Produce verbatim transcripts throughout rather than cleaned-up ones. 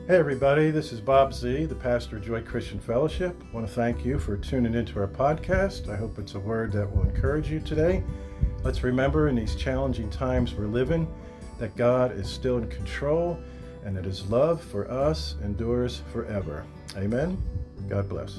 Hey everybody, this is Bob Z, the pastor of Joy Christian Fellowship. I want to thank you for tuning into our podcast. I hope it's a word that will encourage you today. Let's remember in these challenging times we're living that God is still in control and that his love for us endures forever. Amen. God bless.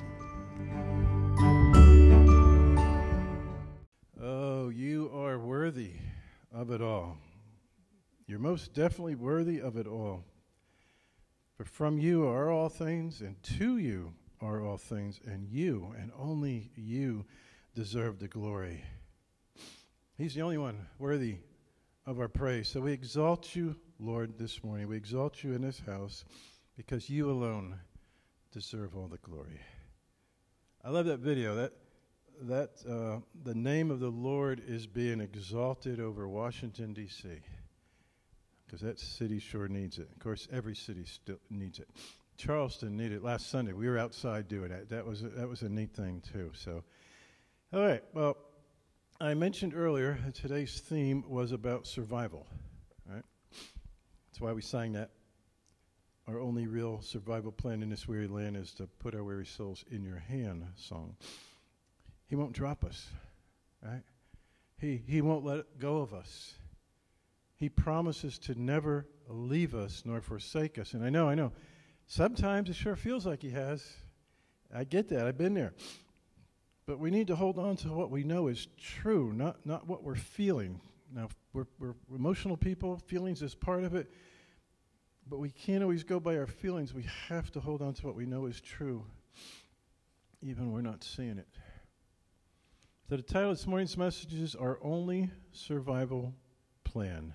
Oh, you are worthy of it all. You're most definitely worthy of it all. For from you are all things, and to you are all things, and you, and only you, deserve the glory. He's the only one worthy of our praise. So we exalt you, Lord, this morning. We exalt you in this house because you alone deserve all the glory. I love that video. That that uh, the name of the Lord is being exalted over Washington, D C because that city sure needs it. Of course, every city still needs it. Charleston needed it last Sunday. We were outside doing that. That was a, that was a neat thing too. So, all right. Well, I mentioned earlier that today's theme was about survival. Right? That's why we sang that. Our only real survival plan in this weary land is to put our weary souls in your hand song. He won't drop us. Right? He he won't let go of us. He promises to never leave us nor forsake us. And I know, I know, sometimes it sure feels like he has. I get that. I've been there. But we need to hold on to what we know is true, not not what we're feeling. Now, we're, we're emotional people. Feelings is part of it. But we can't always go by our feelings. We have to hold on to what we know is true, even when we're not seeing it. So the title of this morning's message is Our Only Survival Plan.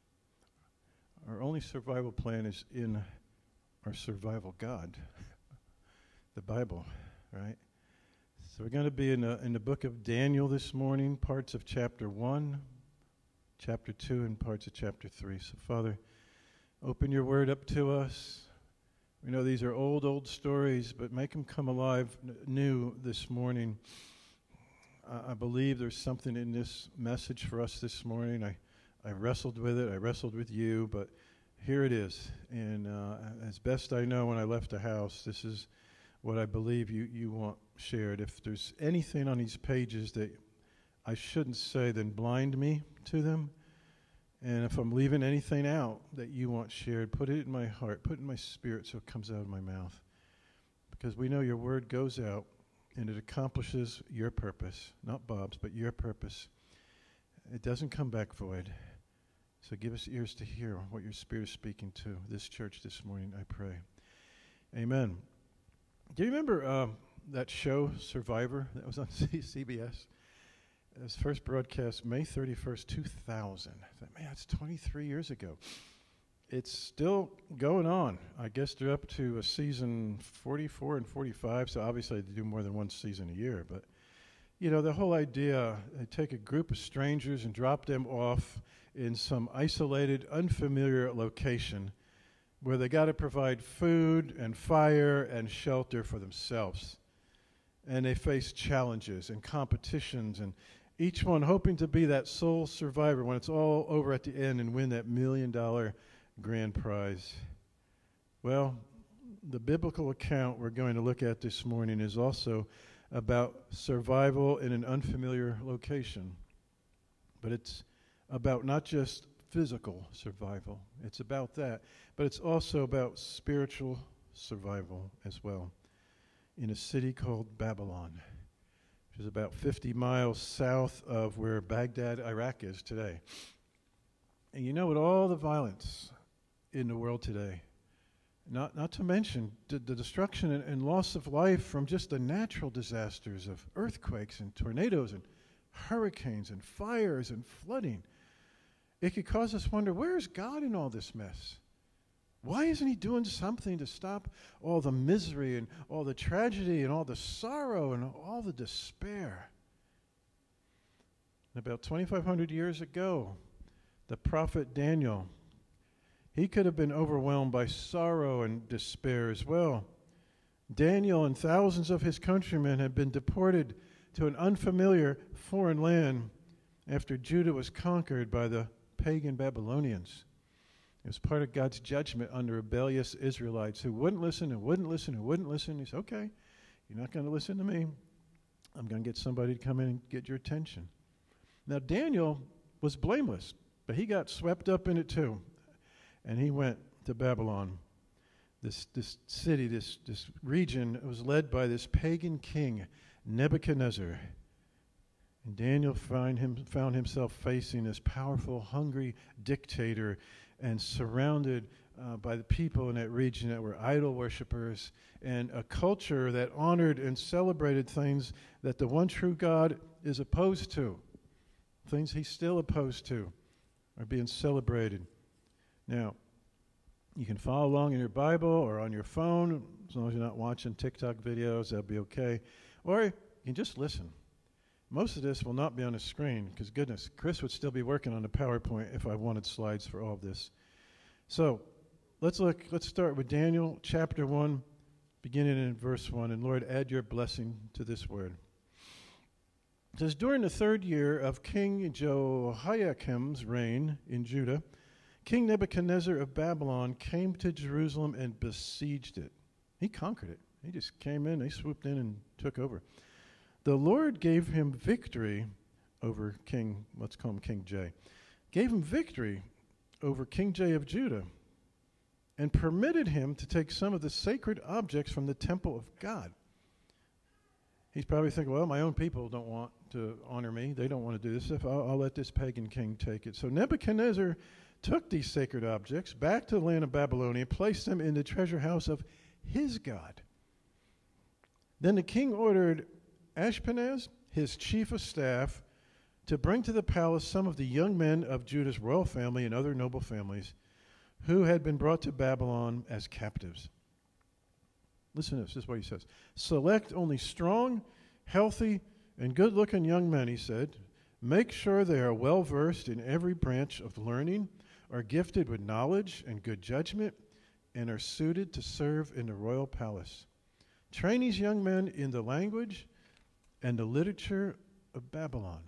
Our only survival plan is in our survival God, the Bible, right? So we're going to be in, a, in the book of Daniel this morning, parts of chapter one, chapter two, and parts of chapter three. So, Father, open your word up to us. We know these are old, old stories, but make them come alive n- new this morning. I, I believe there's something in this message for us this morning. I I wrestled with it. I wrestled with you, but here it is. And uh, as best I know when I left the house, this is what I believe you, you want shared. If there's anything on these pages that I shouldn't say, then blind me to them. And if I'm leaving anything out that you want shared, put it in my heart, put it in my spirit so it comes out of my mouth. Because we know your word goes out and it accomplishes your purpose, not Bob's, but your purpose. It doesn't come back void. So give us ears to hear what your Spirit is speaking to this church this morning, I pray. Amen. Do you remember um, that show, Survivor, that was on C B S? It was first broadcast May thirty-first, two thousand. I thought, man, that's twenty-three years ago. It's still going on. I guess they're up to a season forty-four and forty-five, so obviously they do more than one season a year. But, you know, the whole idea, they take a group of strangers and drop them off in some isolated, unfamiliar location where they got to provide food and fire and shelter for themselves. And they face challenges and competitions, and each one hoping to be that sole survivor when it's all over at the end and win that million dollar grand prize. Well, the biblical account we're going to look at this morning is also about survival in an unfamiliar location. But it's about not just physical survival. It's about that. But it's also about spiritual survival as well in a city called Babylon, which is about fifty miles south of where Baghdad, Iraq is today. And you know, with all the violence in the world today, not not to mention the, the destruction and, and loss of life from just the natural disasters of earthquakes and tornadoes and hurricanes and fires and flooding, it could cause us to wonder, where is God in all this mess? Why isn't he doing something to stop all the misery and all the tragedy and all the sorrow and all the despair? And about twenty-five hundred years ago, the prophet Daniel, he could have been overwhelmed by sorrow and despair as well. Daniel and thousands of his countrymen had been deported to an unfamiliar foreign land after Judah was conquered by the pagan Babylonians. It was part of God's judgment on the rebellious Israelites who wouldn't listen and wouldn't listen and wouldn't listen. He said, okay, you're not going to listen to me. I'm going to get somebody to come in and get your attention. Now, Daniel was blameless, but he got swept up in it too. And he went to Babylon. This this city, this, this region was led by this pagan king, Nebuchadnezzar. And Daniel find him, found himself facing this powerful, hungry dictator and surrounded uh, by the people in that region that were idol worshipers and a culture that honored and celebrated things that the one true God is opposed to. Things he's still opposed to are being celebrated. Now, you can follow along in your Bible or on your phone, as long as you're not watching TikTok videos, that'll be okay. Or you can just listen. Most of this will not be on the screen, because goodness, Chris would still be working on the PowerPoint if I wanted slides for all of this. So, let's look, let's start with Daniel chapter one, beginning in verse one, and Lord, add your blessing to this word. It says, during the third year of King Jehoiakim's reign in Judah, King Nebuchadnezzar of Babylon came to Jerusalem and besieged it. He conquered it. He just came in, he swooped in and took over. The Lord gave him victory over King, let's call him King J, gave him victory over King J of Judah and permitted him to take some of the sacred objects from the temple of God. He's probably thinking, well, my own people don't want to honor me. They don't want to do this stuff. I'll, I'll let this pagan king take it. So Nebuchadnezzar took these sacred objects back to the land of Babylonia and placed them in the treasure house of his God. Then the king ordered Ashpenaz, his chief of staff, to bring to the palace some of the young men of Judah's royal family and other noble families who had been brought to Babylon as captives. Listen to this. This is what he says. Select only strong, healthy, and good-looking young men, he said. Make sure they are well-versed in every branch of learning, are gifted with knowledge and good judgment, and are suited to serve in the royal palace. Train these young men in the language and the literature of Babylon.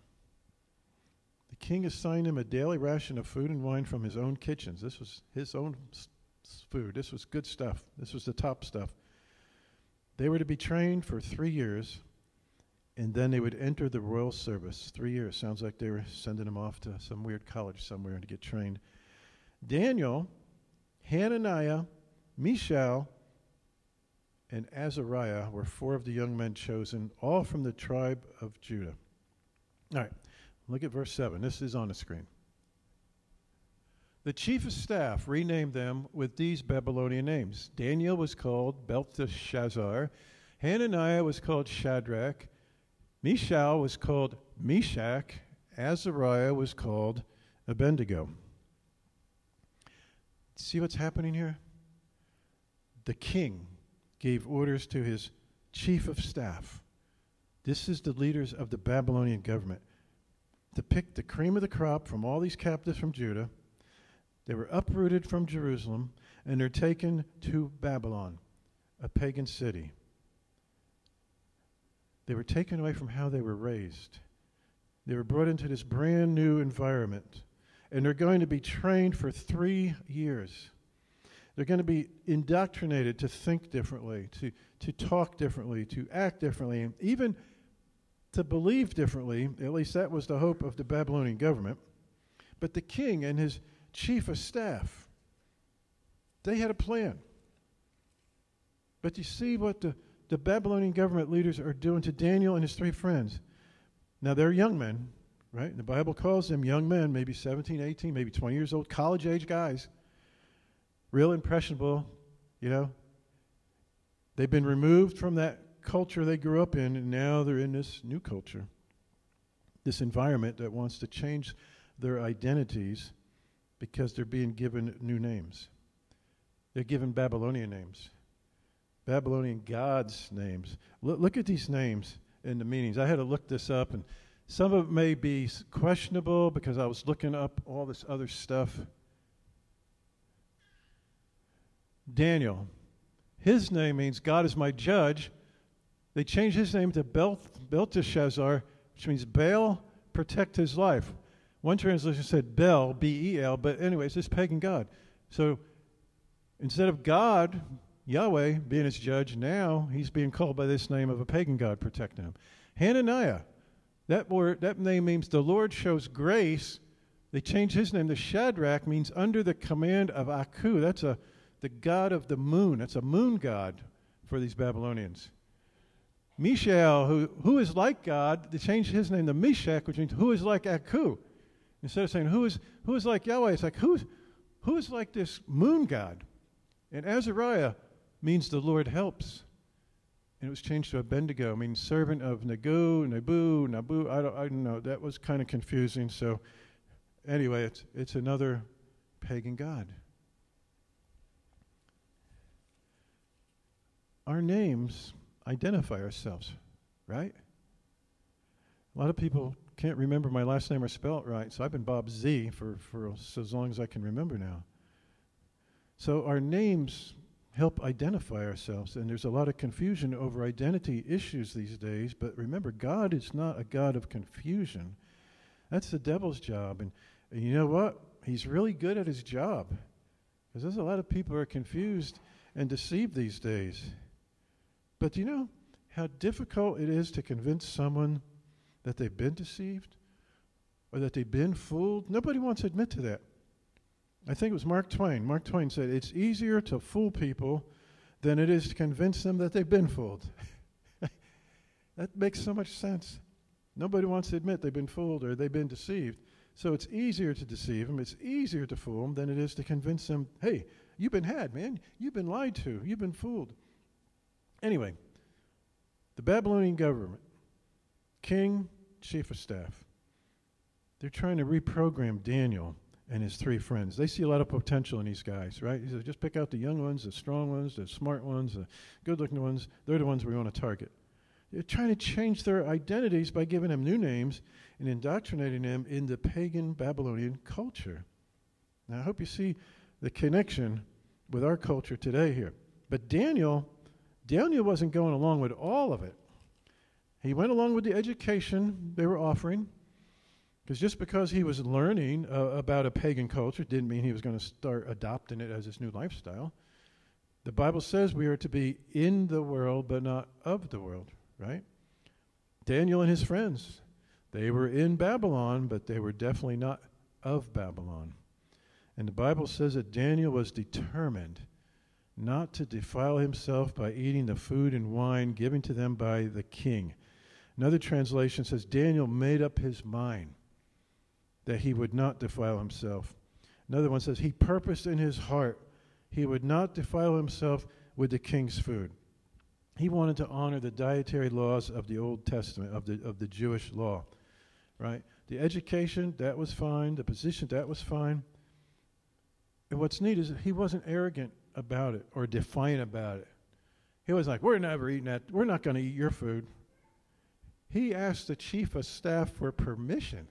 The king assigned him a daily ration of food and wine from his own kitchens. This was his own s- food. This was good stuff. This was the top stuff. They were to be trained for three years, and then they would enter the royal service. Three years. Sounds like they were sending them off to some weird college somewhere to get trained. Daniel, Hananiah, Mishael, and Azariah were four of the young men chosen, all from the tribe of Judah. All right, look at verse seven. This is on the screen. The chief of staff renamed them with these Babylonian names. Daniel was called Belteshazzar. Hananiah was called Shadrach. Mishael was called Meshach. Azariah was called Abednego. See what's happening here? The king gave orders to his chief of staff. This is the leaders of the Babylonian government, to pick the cream of the crop from all these captives from Judah. They were uprooted from Jerusalem, and they're taken to Babylon, a pagan city. They were taken away from how they were raised. They were brought into this brand new environment, and they're going to be trained for three years. They're going to be indoctrinated to think differently, to, to talk differently, to act differently, and even to believe differently. At least that was the hope of the Babylonian government. But the king and his chief of staff, they had a plan. But you see what the, the Babylonian government leaders are doing to Daniel and his three friends. Now, they're young men, right? The Bible calls them young men, maybe seventeen, eighteen, maybe twenty years old, college-age guys. Real impressionable, you know. They've been removed from that culture they grew up in, and now they're in this new culture, this environment that wants to change their identities because they're being given new names. They're given Babylonian names, Babylonian gods' names. Look, look at these names and the meanings. I had to look this up, and some of it may be questionable because I was looking up all this other stuff. Daniel, his name means God is my judge. They changed his name to Bel- Belteshazzar, which means Baal, protect his life. One translation said Bel, B E L, but anyways, this pagan god. So instead of God, Yahweh, being his judge, now he's being called by this name of a pagan god protecting him. Hananiah, that word, that name means the Lord shows grace. They changed his name to Shadrach, means under the command of Aku. That's a the god of the moon. That's a moon god for these Babylonians. Mishael, who, who is like God, they changed his name to Meshach, which means who is like Aku. Instead of saying who is who is like Yahweh, it's like who's who is like this moon god. And Azariah means the Lord helps. And it was changed to Abednego, means servant of Nagu, Nabu, Nabu. I don't, I don't know. That was kind of confusing. So anyway, it's it's another pagan god. Our names identify ourselves, right? A lot of people can't remember my last name or spell it right, so I've been Bob Z for, for so as long as I can remember now. So our names help identify ourselves, and there's a lot of confusion over identity issues these days, but remember, God is not a God of confusion. That's the devil's job, and, and you know what? He's really good at his job, because there's a lot of people who are confused and deceived these days. But do you know how difficult it is to convince someone that they've been deceived or that they've been fooled? Nobody wants to admit to that. I think it was Mark Twain. Mark Twain said, it's easier to fool people than it is to convince them that they've been fooled. That makes so much sense. Nobody wants to admit they've been fooled or they've been deceived. So it's easier to deceive them. It's easier to fool them than it is to convince them, hey, you've been had, man. You've been lied to. You've been fooled. Anyway, the Babylonian government, king, chief of staff, they're trying to reprogram Daniel and his three friends. They see a lot of potential in these guys, right? He says, just pick out the young ones, the strong ones, the smart ones, the good-looking ones. They're the ones we want to target. They're trying to change their identities by giving them new names and indoctrinating them in the pagan Babylonian culture. Now, I hope you see the connection with our culture today here. But Daniel... Daniel wasn't going along with all of it. He went along with the education they were offering, because just because he was learning uh, about a pagan culture didn't mean he was going to start adopting it as his new lifestyle. The Bible says we are to be in the world, but not of the world, right? Daniel and his friends, they were in Babylon, but they were definitely not of Babylon. And the Bible says that Daniel was determined not to defile himself by eating the food and wine given to them by the king. Another translation says Daniel made up his mind that he would not defile himself. Another one says he purposed in his heart he would not defile himself with the king's food. He wanted to honor the dietary laws of the Old Testament, of the of the Jewish law, right? The education, that was fine. The position, that was fine. And what's neat is that he wasn't arrogant about it or defiant about it. He was like, we're never eating that. We're not going to eat your food. He asked the chief of staff for permission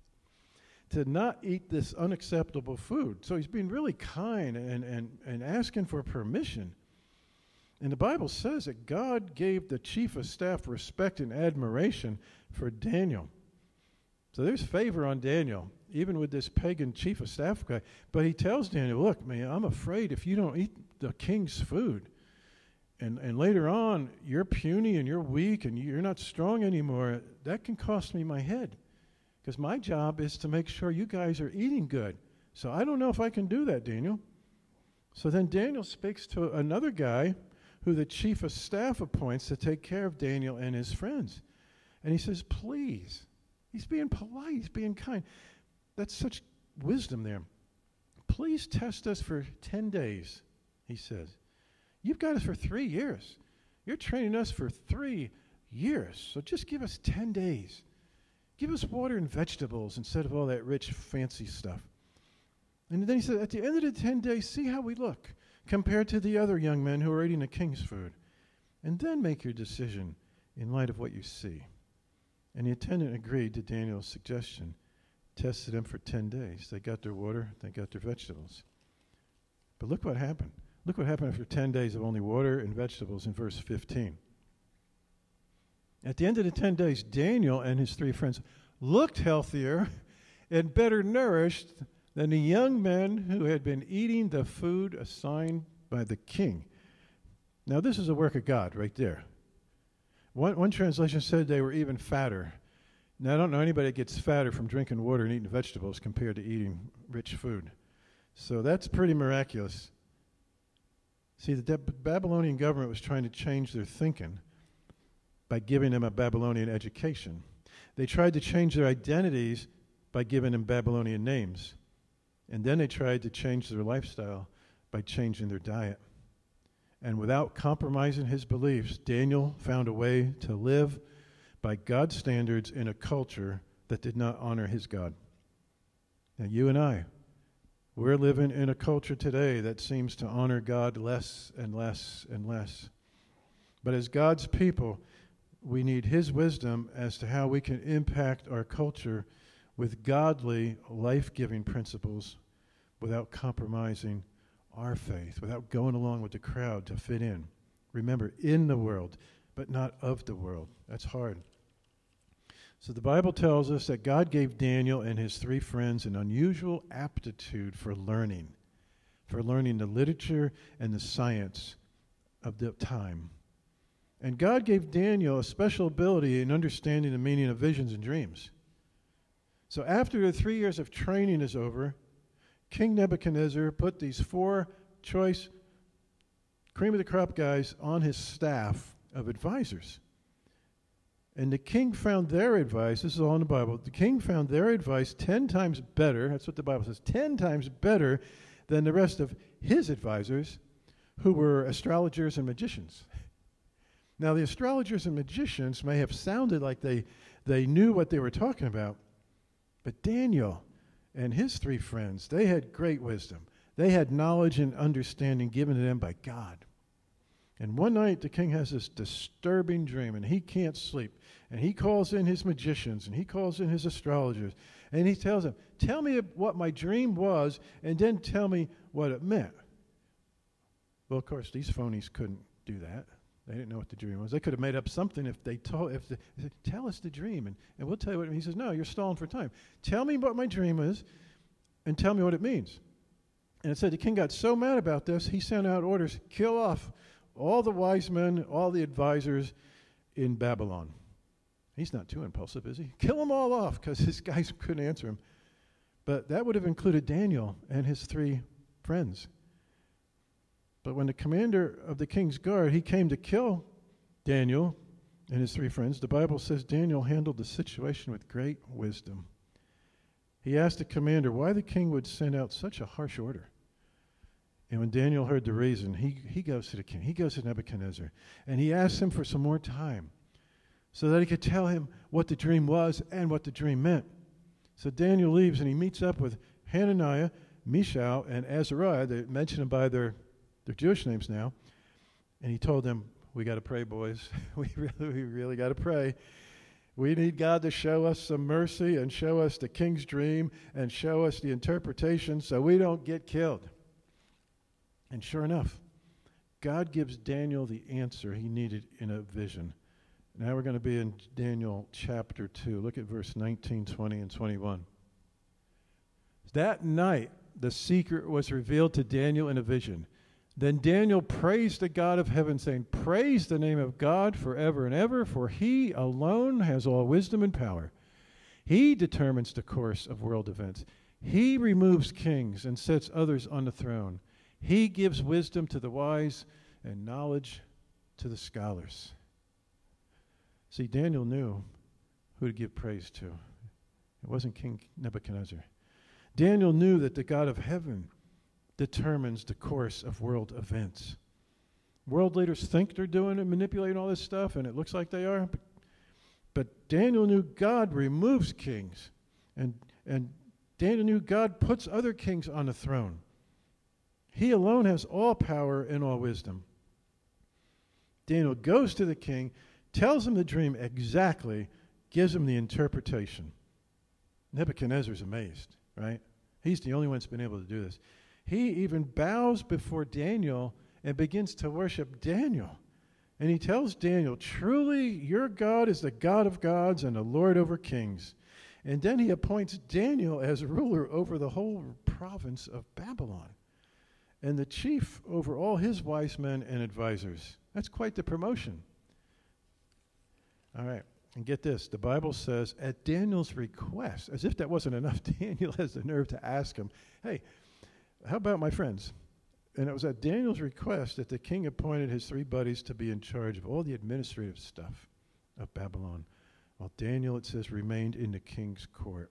to not eat this unacceptable food. So he's being really kind and, and, and asking for permission. And the Bible says that God gave the chief of staff respect and admiration for Daniel. So there's favor on Daniel, even with this pagan chief of staff guy. But he tells Daniel, look, man, I'm afraid if you don't eat the king's food, and, and later on you're puny and you're weak and you're not strong anymore, that can cost me my head. Because my job is to make sure you guys are eating good. So I don't know if I can do that, Daniel. So then Daniel speaks to another guy who the chief of staff appoints to take care of Daniel and his friends. And he says, please. He's being polite. He's being kind. That's such wisdom there. Please test us for ten days, he says. You've got us for three years. You're training us for three years. So just give us ten days. Give us water and vegetables instead of all that rich, fancy stuff. And then he said, at the end of the ten days, see how we look compared to the other young men who are eating the king's food. And then make your decision in light of what you see. And the attendant agreed to Daniel's suggestion, tested them for ten days. They got their water, they got their vegetables. But look what happened. Look what happened after ten days of only water and vegetables in verse fifteen. At the end of the ten days, Daniel and his three friends looked healthier and better nourished than the young men who had been eating the food assigned by the king. Now, this is a work of God right there. One, one translation said they were even fatter. Now, I don't know anybody that gets fatter from drinking water and eating vegetables compared to eating rich food. So that's pretty miraculous. See, the De- Babylonian government was trying to change their thinking by giving them a Babylonian education. They tried to change their identities by giving them Babylonian names. And then they tried to change their lifestyle by changing their diet. And without compromising his beliefs, Daniel found a way to live by God's standards in a culture that did not honor his God. Now, you and I, we're living in a culture today that seems to honor God less and less and less. But as God's people, we need his wisdom as to how we can impact our culture with godly, life-giving principles without compromising our faith, without going along with the crowd to fit in. Remember, in the world, but not of the world. That's hard. So the Bible tells us that God gave Daniel and his three friends an unusual aptitude for learning, for learning the literature and the science of the time. And God gave Daniel a special ability in understanding the meaning of visions and dreams. So after the three years of training is over, King Nebuchadnezzar put these four choice cream of the crop guys on his staff of advisors. And the king found their advice, this is all in the Bible, the king found their advice ten times better, that's what the Bible says, ten times better than the rest of his advisors, who were astrologers and magicians. Now, the astrologers and magicians may have sounded like they, they knew what they were talking about, but Daniel and his three friends, they had great wisdom. They had knowledge and understanding given to them by God. And one night, the king has this disturbing dream, and he can't sleep. And he calls in his magicians, and he calls in his astrologers, and he tells them, tell me what my dream was, and then tell me what it meant. Well, of course, these phonies couldn't do that. They didn't know what the dream was. They could have made up something if they told, if they said, tell us the dream, and, and we'll tell you what it means. He says, no, you're stalling for time. Tell me what my dream is, and tell me what it means. And it said the king got so mad about this, he sent out orders, kill off all the wise men, all the advisors in Babylon. He's not too impulsive, is he? Kill them all off, because his guys couldn't answer him. But that would have included Daniel and his three friends. But when the commander of the king's guard, he came to kill Daniel and his three friends, the Bible says Daniel handled the situation with great wisdom. He asked the commander why the king would send out such a harsh order. And when Daniel heard the reason, he, he goes to the king. He goes to Nebuchadnezzar. And he asks him for some more time so that he could tell him what the dream was and what the dream meant. So Daniel leaves and he meets up with Hananiah, Mishael, and Azariah. They mention them by their, their Jewish names now. And he told them, we got to pray, boys. we really, we really got to pray. We need God to show us some mercy and show us the king's dream and show us the interpretation so we don't get killed. And sure enough, God gives Daniel the answer he needed in a vision. Now we're going to be in Daniel chapter two. Look at verse nineteen, twenty, and twenty-one. That night, the secret was revealed to Daniel in a vision. Then Daniel praised the God of heaven, saying, praise the name of God forever and ever, for he alone has all wisdom and power. He determines the course of world events. He removes kings and sets others on the throne. He gives wisdom to the wise and knowledge to the scholars. See, Daniel knew who to give praise to. It wasn't King Nebuchadnezzar. Daniel knew that the God of heaven determines the course of world events. World leaders think they're doing and manipulating all this stuff, and it looks like they are. But, but Daniel knew God removes kings, and, and Daniel knew God puts other kings on the throne. He alone has all power and all wisdom. Daniel goes to the king, tells him the dream exactly, gives him the interpretation. Nebuchadnezzar's amazed, right? He's the only one that's been able to do this. He even bows before Daniel and begins to worship Daniel. And he tells Daniel, truly your God is the God of gods and the Lord over kings. And then he appoints Daniel as ruler over the whole province of Babylon, and the chief over all his wise men and advisors. That's quite the promotion. All right, and get this. The Bible says, at Daniel's request, as if that wasn't enough, Daniel has the nerve to ask him, hey, how about my friends? And it was at Daniel's request that the king appointed his three buddies to be in charge of all the administrative stuff of Babylon, while Daniel, it says, remained in the king's court.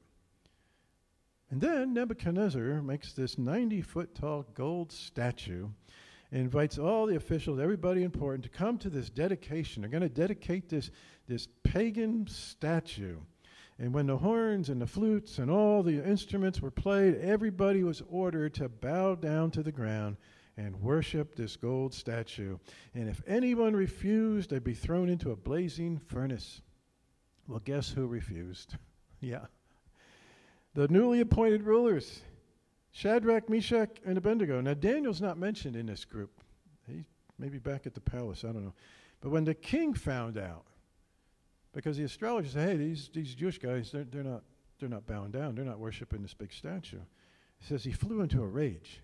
And then Nebuchadnezzar makes this ninety-foot tall gold statue and invites all the officials, everybody important, to come to this dedication. They're going to dedicate this, this pagan statue. And when the horns and the flutes and all the instruments were played, everybody was ordered to bow down to the ground and worship this gold statue. And if anyone refused, they'd be thrown into a blazing furnace. Well, guess who refused? Yeah. The newly appointed rulers, Shadrach, Meshach, and Abednego. Now, Daniel's not mentioned in this group. He's maybe back at the palace, I don't know. But when the king found out, because the astrologers said, hey, these, these Jewish guys, they're, they're, not, they're not bowing down. They're not worshiping this big statue. He says he flew into a rage.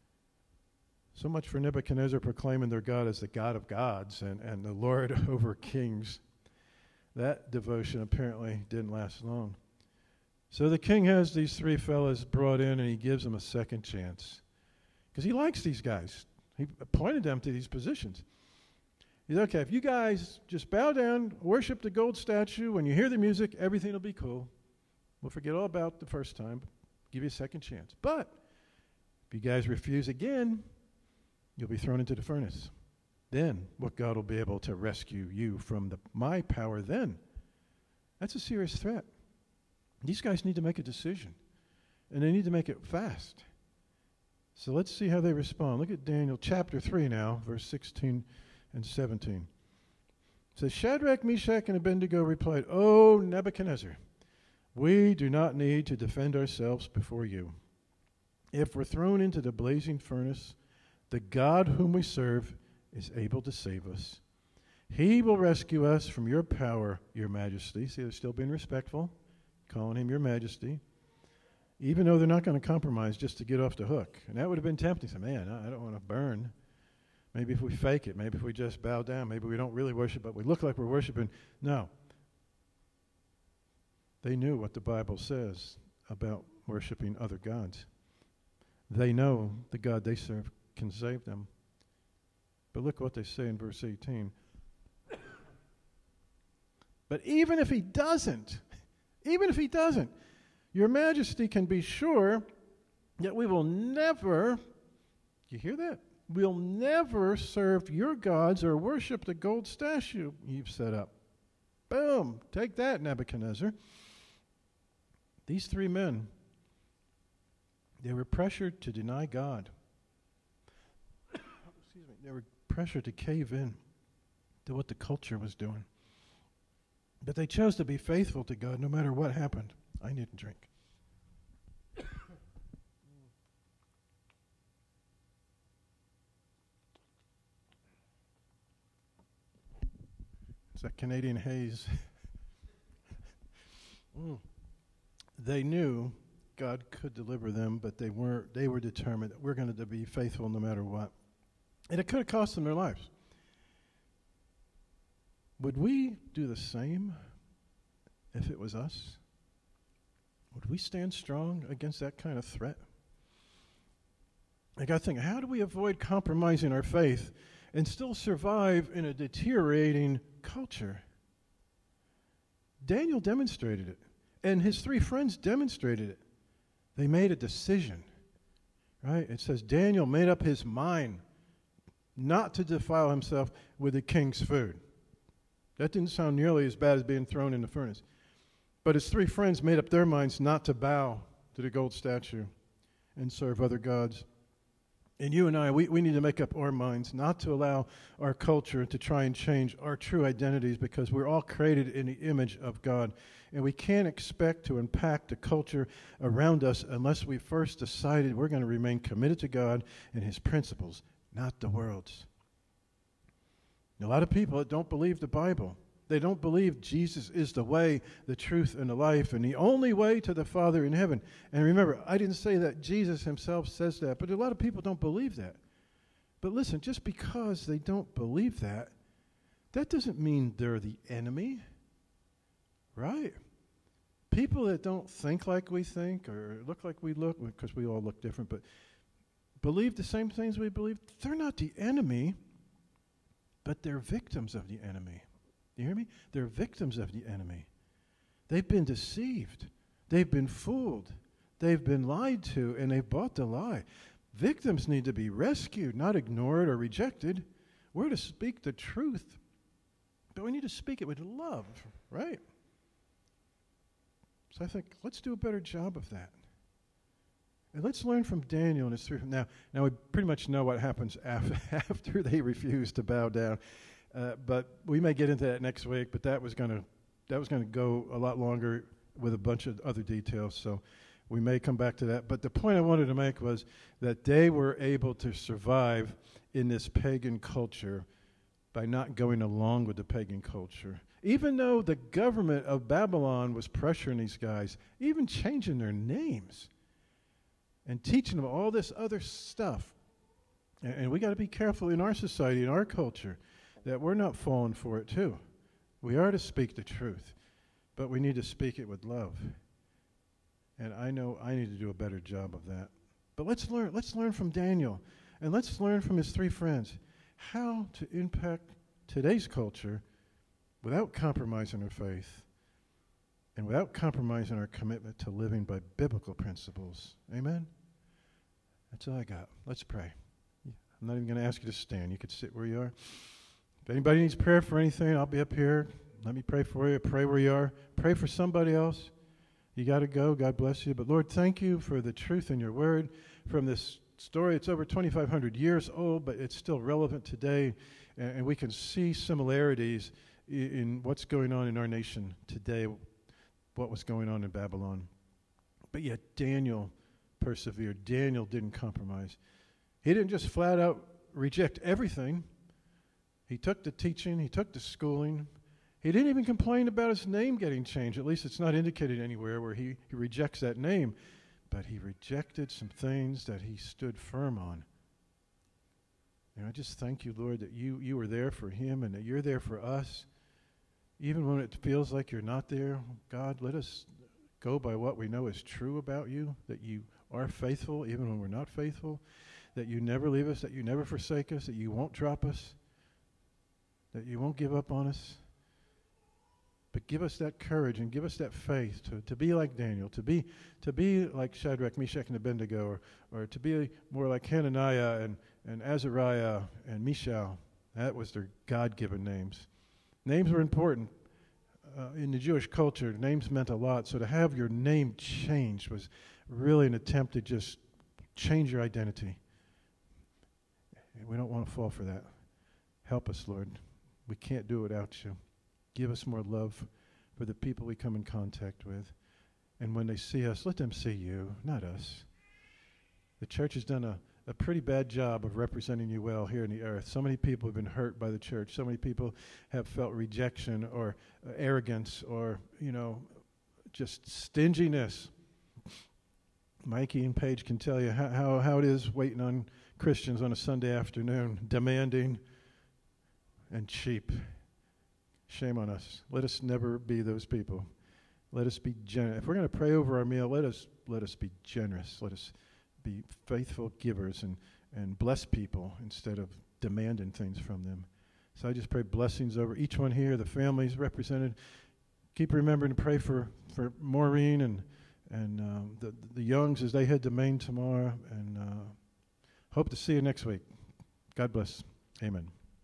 So much for Nebuchadnezzar proclaiming their God as the God of gods and, and the Lord over kings. That devotion apparently didn't last long. So the king has these three fellas brought in, and he gives them a second chance. Because he likes these guys. He appointed them to these positions. He said, okay, if you guys just bow down, worship the gold statue, when you hear the music, everything will be cool. We'll forget all about the first time, give you a second chance. But if you guys refuse again, you'll be thrown into the furnace. Then what God will be able to rescue you from the, my power then. That's a serious threat. These guys need to make a decision, and they need to make it fast. So let's see how they respond. Look at Daniel chapter three now, verse sixteen and seventeen. It says, Shadrach, Meshach, and Abednego replied, O Nebuchadnezzar, we do not need to defend ourselves before you. If we're thrown into the blazing furnace, the God whom we serve is able to save us. He will rescue us from your power, your majesty. See, they're still being respectful, calling him your majesty, even though they're not going to compromise just to get off the hook. And that would have been tempting. So, man, I don't want to burn. Maybe if we fake it, maybe if we just bow down, maybe we don't really worship, but we look like we're worshiping. No. They knew what the Bible says about worshiping other gods. They know the God they serve can save them. But look what they say in verse eighteen. But even if he doesn't, even if he doesn't, your majesty can be sure that we will never, you hear that? We'll never serve your gods or worship the gold statue you've set up. Boom. Take that, Nebuchadnezzar. These three men, they were pressured to deny God. Excuse me. They were pressured to cave in to what the culture was doing. But they chose to be faithful to God no matter what happened. I need a drink. It's that Canadian haze. mm. They knew God could deliver them, but they weren't. They were determined that we're going to be faithful no matter what. And it could have cost them their lives. Would we do the same if it was us? Would we stand strong against that kind of threat? I got to think, how do we avoid compromising our faith and still survive in a deteriorating culture? Daniel demonstrated it, and his three friends demonstrated it. They made a decision, right? It says Daniel made up his mind not to defile himself with the king's food. That didn't sound nearly as bad as being thrown in the furnace. But his three friends made up their minds not to bow to the gold statue and serve other gods. And you and I, we, we need to make up our minds not to allow our culture to try and change our true identities, because we're all created in the image of God. And we can't expect to impact the culture around us unless we first decided we're going to remain committed to God and his principles, not the world's. A lot of people that don't believe the Bible, They don't believe Jesus is the way, the truth, and the life, and the only way to the Father in heaven. And remember, I didn't say that Jesus himself says that, but a lot of people don't believe that. But listen, just because they don't believe that, that doesn't mean they're the enemy, right? People that don't think like we think or look like we look, because we all look different, but believe the same things we believe, they're not the enemy, but they're victims of the enemy. You hear me? They're victims of the enemy. They've been deceived. They've been fooled. They've been lied to, and they've bought the lie. Victims need to be rescued, not ignored or rejected. We're to speak the truth, but we need to speak it with love, right? So I think let's do a better job of that. And let's learn from Daniel and his three. Now, now we pretty much know what happens after, after they refuse to bow down. Uh, but we may get into that next week. But that was going to that was going to go a lot longer with a bunch of other details. So we may come back to that. But the point I wanted to make was that they were able to survive in this pagan culture by not going along with the pagan culture. Even though the government of Babylon was pressuring these guys, even changing their names and teaching them all this other stuff. And, and we got to be careful in our society, in our culture, that we're not falling for it too. We are to speak the truth, but we need to speak it with love. And I know I need to do a better job of that. But let's learn, let's learn from Daniel, and let's learn from his three friends how to impact today's culture without compromising our faith and without compromising our commitment to living by biblical principles. Amen? That's all I got. Let's pray. I'm not even going to ask you to stand. You could sit where you are. If anybody needs prayer for anything, I'll be up here. Let me pray for you. Pray where you are. Pray for somebody else. You got to go. God bless you. But Lord, thank you for the truth in your word. From this story, it's over twenty-five hundred years old, but it's still relevant today. And, and we can see similarities in, in what's going on in our nation today, what was going on in Babylon. But yet Daniel persevered. Daniel didn't compromise. He didn't just flat out reject everything. He took the teaching, he took the schooling. He didn't even complain about his name getting changed. At least it's not indicated anywhere where he, he rejects that name. But he rejected some things that he stood firm on. And I just thank you, Lord, that you, you were there for him and that you're there for us. Even when it feels like you're not there, God, let us go by what we know is true about you, that you are faithful even when we're not faithful, that you never leave us, that you never forsake us, that you won't drop us, that you won't give up on us. But give us that courage and give us that faith to, to be like Daniel, to be to be like Shadrach, Meshach, and Abednego, or, or to be more like Hananiah and, and Azariah and Mishael. That was their God-given names. Names were important. Uh, in the Jewish culture, names meant a lot. So to have your name changed was really an attempt to just change your identity. And we don't want to fall for that. Help us, Lord. We can't do it without you. Give us more love for the people we come in contact with. And when they see us, let them see you, not us. The church has done a, a pretty bad job of representing you well here in the earth. So many people have been hurt by the church. So many people have felt rejection or uh, arrogance or, you know, just stinginess. Mikey and Paige can tell you how, how, how it is waiting on Christians on a Sunday afternoon, demanding and cheap. Shame on us. Let us never be those people. Let us be generous. If we're going to pray over our meal, let us let us be generous. Let us be faithful givers and, and bless people instead of demanding things from them. So I just pray blessings over each one here, the families represented. Keep remembering to pray for, for Maureen and and um, the the Youngs as they head to Maine tomorrow. And uh, hope to see you next week. God bless. Amen.